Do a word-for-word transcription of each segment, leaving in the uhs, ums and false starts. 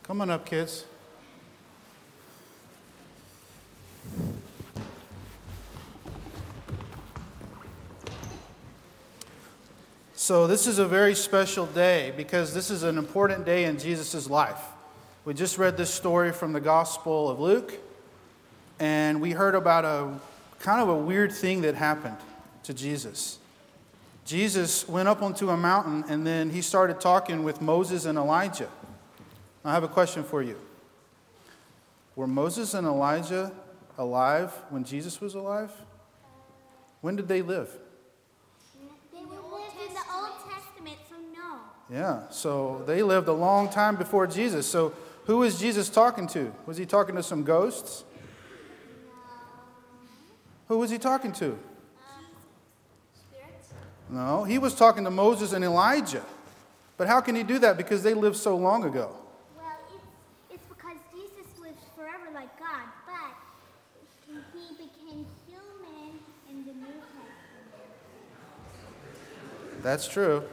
Come on up, kids. So this is a very special day because this is an important day in Jesus' life. We just read this story from the Gospel of Luke, and we heard about a kind of a weird thing that happened to Jesus. Jesus went up onto a mountain, and then he started talking with Moses and Elijah. I have a question for you. Were Moses and Elijah alive when Jesus was alive? When did they live? Yeah, so they lived a long time before Jesus. So who was Jesus talking to? Was he talking to some ghosts? Who was he talking to? Spirits? No, he was talking to Moses and Elijah. But how can he do that? Because they lived so long ago. Well, it's, it's because Jesus lived forever like God, but he became human in the New Testament. That's true.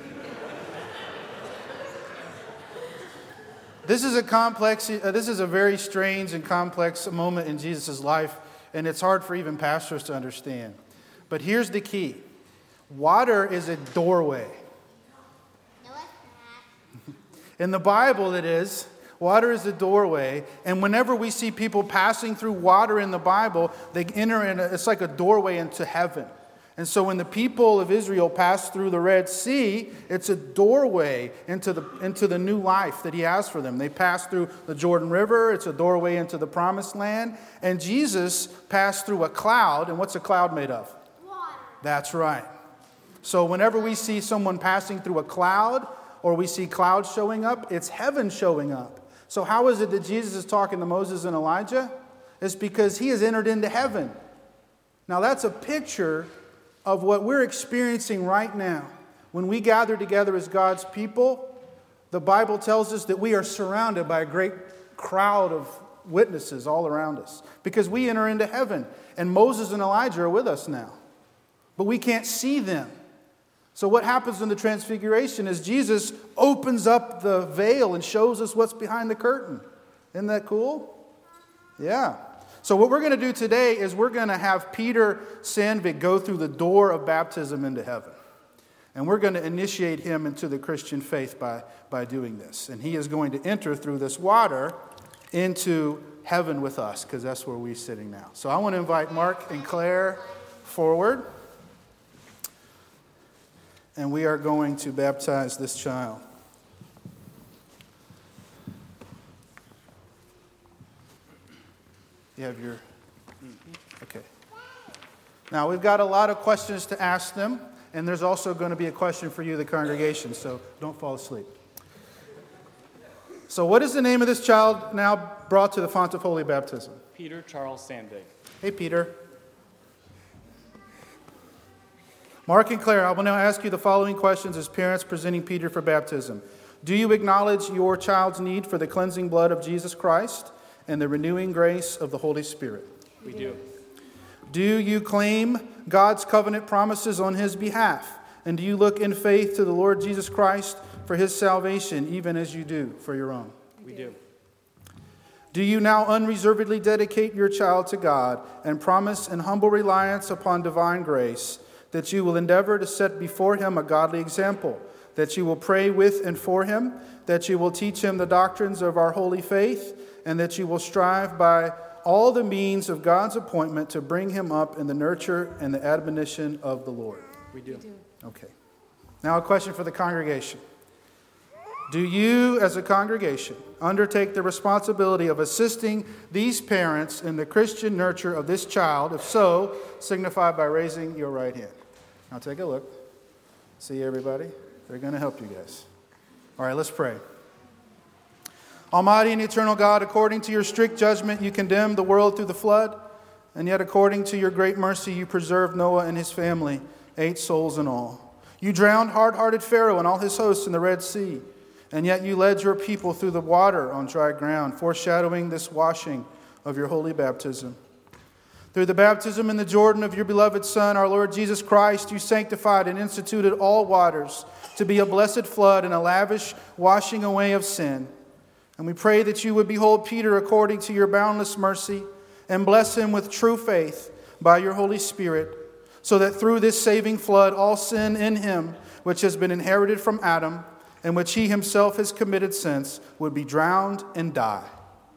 This is a complex, uh, this is a very strange and complex moment in Jesus' life, and it's hard for even pastors to understand. But here's the key. Water is a doorway. No, it's not. In the Bible, it is. Water is a doorway, and whenever we see people passing through water in the Bible, they enter in, a, it's like a doorway into heaven. And so when the people of Israel passed through the Red Sea, it's a doorway into the into the new life that he has for them. They passed through the Jordan River. It's a doorway into the Promised Land. And Jesus passed through a cloud. And what's a cloud made of? Water. That's right. So whenever we see someone passing through a cloud or we see clouds showing up, it's heaven showing up. So how is it that Jesus is talking to Moses and Elijah? It's because he has entered into heaven. Now that's a picture of what we're experiencing right now. When we gather together as God's people, the Bible tells us that we are surrounded by a great crowd of witnesses all around us because we enter into heaven, and Moses and Elijah are with us now. But we can't see them. So what happens in the Transfiguration is Jesus opens up the veil and shows us what's behind the curtain. Isn't that cool? Yeah. So what we're going to do today is we're going to have Peter Sandvik go through the door of baptism into heaven. And we're going to initiate him into the Christian faith by, by doing this. And he is going to enter through this water into heaven with us, because that's where we're sitting now. So I want to invite Mark and Claire forward. And we are going to baptize this child. You have your... Okay. Now, we've got a lot of questions to ask them, and there's also going to be a question for you, the congregation, so don't fall asleep. So what is the name of this child now brought to the font of holy baptism? Peter Charles Sandvik. Hey, Peter. Mark and Claire, I will now ask you the following questions as parents presenting Peter for baptism. Do you acknowledge your child's need for the cleansing blood of Jesus Christ and the renewing grace of the Holy Spirit? We do. Do you claim God's covenant promises on his behalf? And do you look in faith to the Lord Jesus Christ for his salvation, even as you do for your own? We do. Do you now unreservedly dedicate your child to God and promise in humble reliance upon divine grace that you will endeavor to set before him a godly example, that you will pray with and for him, that you will teach him the doctrines of our holy faith, and that you will strive by all the means of God's appointment to bring him up in the nurture and the admonition of the Lord? We do. Okay. Now a question for the congregation. Do you, as a congregation, undertake the responsibility of assisting these parents in the Christian nurture of this child? If so, signify by raising your right hand. Now take a look. See everybody? They're going to help you guys. All right, let's pray. Almighty and eternal God, according to your strict judgment, you condemned the world through the flood, and yet according to your great mercy, you preserved Noah and his family, eight souls in all. You drowned hard-hearted Pharaoh and all his hosts in the Red Sea, and yet you led your people through the water on dry ground, foreshadowing this washing of your holy baptism. Through the baptism in the Jordan of your beloved Son, our Lord Jesus Christ, you sanctified and instituted all waters to be a blessed flood and a lavish washing away of sin. And we pray that you would behold Peter according to your boundless mercy and bless him with true faith by your Holy Spirit, so that through this saving flood all sin in him, which has been inherited from Adam and which he himself has committed since, would be drowned and die.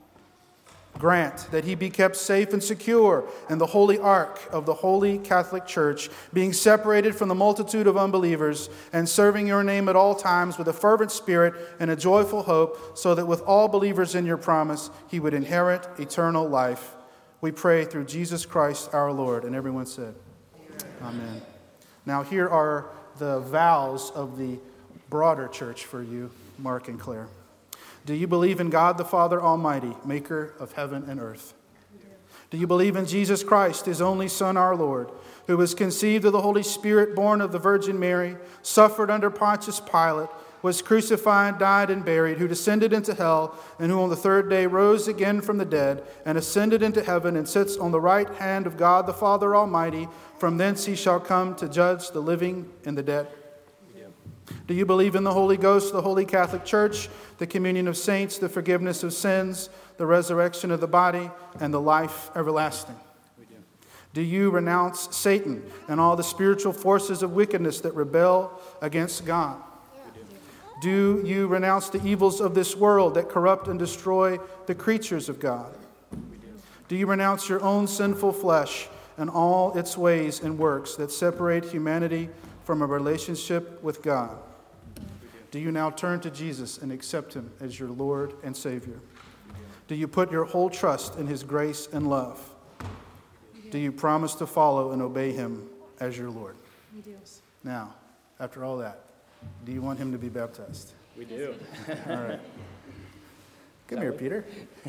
Grant that he be kept safe and secure in the holy ark of the Holy Catholic Church, being separated from the multitude of unbelievers and serving your name at all times with a fervent spirit and a joyful hope, so that with all believers in your promise he would inherit eternal life. We pray through Jesus Christ our Lord. And everyone said, Amen. Amen. Now here are the vows of the broader church for you, Mark and Claire. Do you believe in God the Father Almighty, maker of heaven and earth? Do you believe in Jesus Christ, his only Son, our Lord, who was conceived of the Holy Spirit, born of the Virgin Mary, suffered under Pontius Pilate, was crucified, died, and buried, who descended into hell, and who on the third day rose again from the dead, and ascended into heaven, and sits on the right hand of God the Father Almighty? From thence he shall come to judge the living and the dead. Do you believe in the Holy Ghost, the Holy Catholic Church, the communion of saints, the forgiveness of sins, the resurrection of the body, and the life everlasting? We do. Do you renounce Satan and all the spiritual forces of wickedness that rebel against God? We do. Do you renounce the evils of this world that corrupt and destroy the creatures of God? We do. Do you renounce your own sinful flesh and all its ways and works that separate humanity from a relationship with God? Do you now turn to Jesus and accept him as your Lord and Savior? Do you put your whole trust in his grace and love? Do you promise to follow and obey him as your Lord? We do. Now, after all that, do you want him to be baptized? We do. All right. Come here, Peter.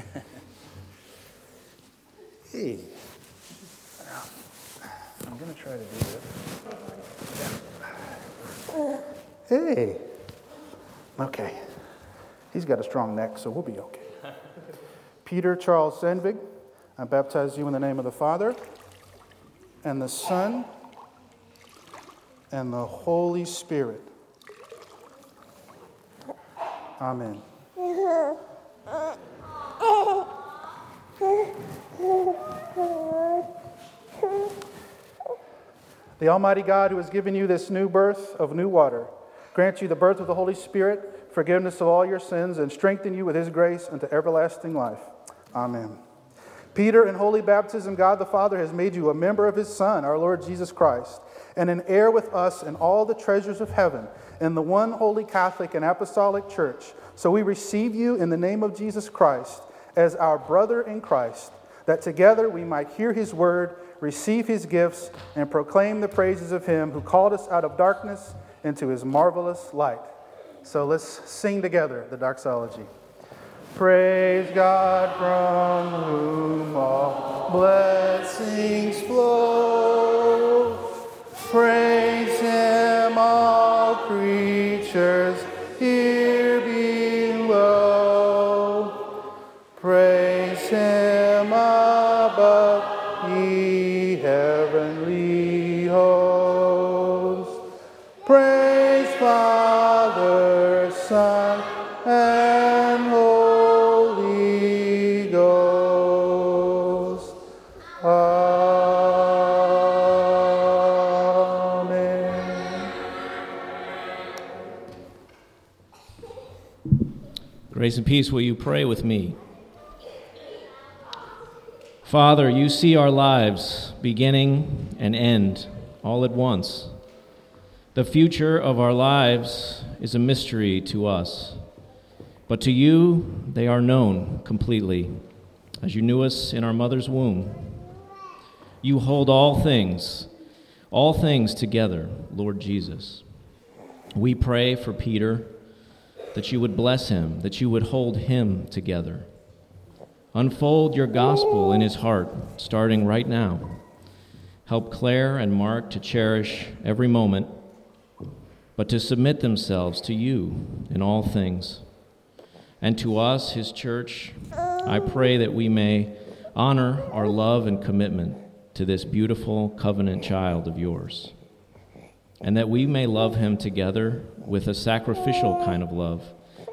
Hey. I'm going to try to do this. Hey. Okay. He's got a strong neck, so we'll be okay. Peter Charles Sandvig, I baptize you in the name of the Father, and the Son, and the Holy Spirit. Amen. The Almighty God, who has given you this new birth of new water, grant you the birth of the Holy Spirit, forgiveness of all your sins, and strengthen you with his grace unto everlasting life. Amen. Peter, in holy baptism, God the Father has made you a member of his Son, our Lord Jesus Christ, and an heir with us in all the treasures of heaven, in the one holy Catholic and Apostolic Church. So we receive you in the name of Jesus Christ as our brother in Christ, that together we might hear his word, receive his gifts, and proclaim the praises of him who called us out of darkness into his marvelous light. So let's sing together the doxology. Praise God from whom all blessings flow. Praise him, all creatures here below. Praise him above, ye heavenly hosts. Praise Father, Son, and Holy Ghost. Amen. Grace and peace, will you pray with me? Father, you see our lives, beginning and end, all at once. The future of our lives is a mystery to us, but to you they are known completely, as you knew us in our mother's womb. You hold all things, all things together, Lord Jesus. We pray for Peter, that you would bless him, that you would hold him together. Unfold your gospel in his heart, starting right now. Help Claire and Mark to cherish every moment, but to submit themselves to you in all things. And to us, his church, I pray that we may honor our love and commitment to this beautiful covenant child of yours, and that we may love him together with a sacrificial kind of love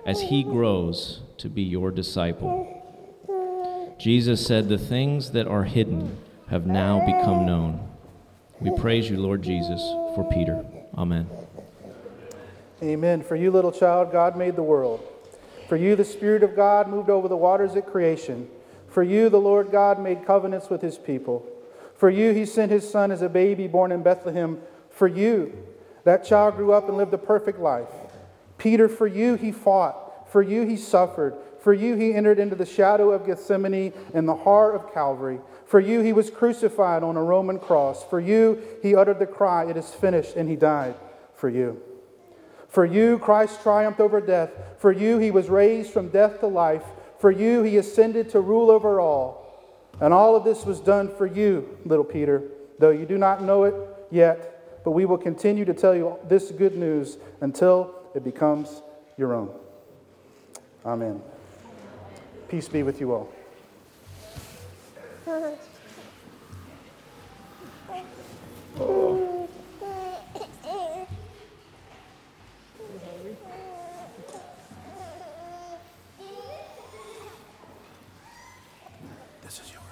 as he grows to be your disciple. Jesus said, "The things that are hidden have now become known." We praise you, Lord Jesus, for Peter. Amen. Amen. For you, little child, God made the world. For you, the Spirit of God moved over the waters at creation. For you, the Lord God made covenants with his people. For you, he sent his son as a baby born in Bethlehem. For you, that child grew up and lived a perfect life. Peter, for you, he fought. For you, he suffered. For you, he entered into the shadow of Gethsemane and the heart of Calvary. For you, he was crucified on a Roman cross. For you, he uttered the cry, "It is finished," and he died for you. For you, Christ triumphed over death. For you, he was raised from death to life. For you, he ascended to rule over all. And all of this was done for you, little Peter, though you do not know it yet. But we will continue to tell you this good news until it becomes your own. Amen. Peace be with you all. This is yours.